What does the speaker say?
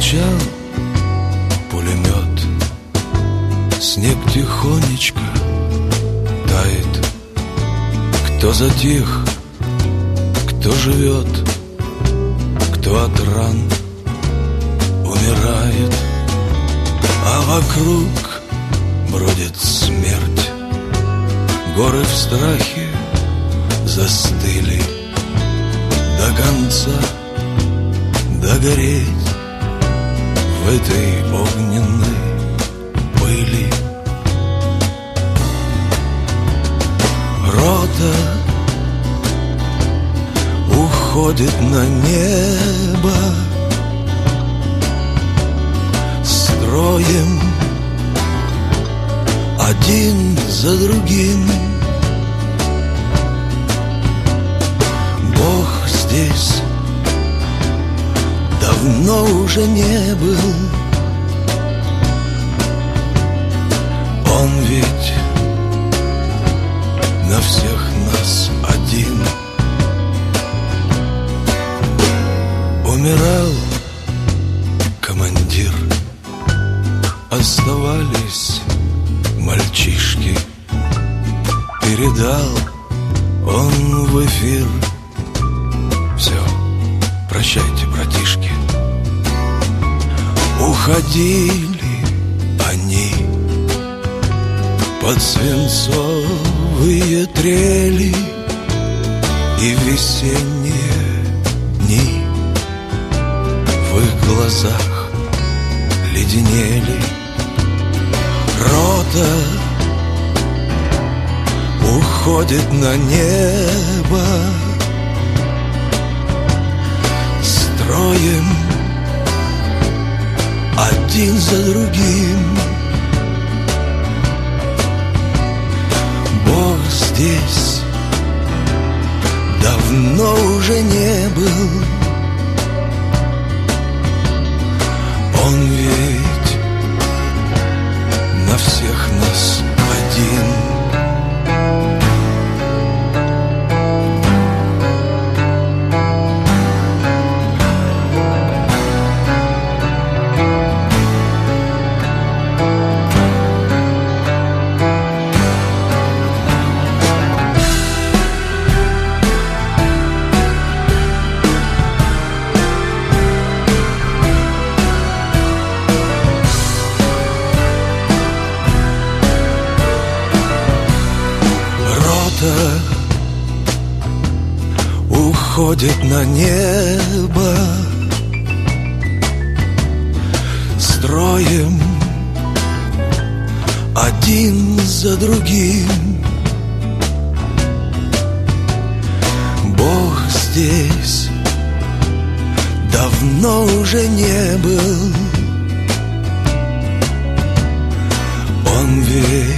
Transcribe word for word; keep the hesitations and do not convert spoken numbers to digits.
Замолчал пулемет, снег тихонечко тает. Кто затих, кто живет, кто от ран умирает, а вокруг бродит смерть. Горы в страхе застыли, до конца догореть в этой огненной пыли. Рота уходит на небо строем, один за другим. Бог здесь давно уже не был. Он ведь на всех нас один. Умирал командир, оставались мальчишки. Передал он в эфир: все, прощайте, братишки. Уходили они под свинцовые трели и весенние дни. В их глазах леденели. Рота уходит на небо строем, один за другим. Бог здесь давно уже не был. Он ведь на всех нас один. Уходит на небо строем, один за другим. Бог здесь давно уже не был. Он ведь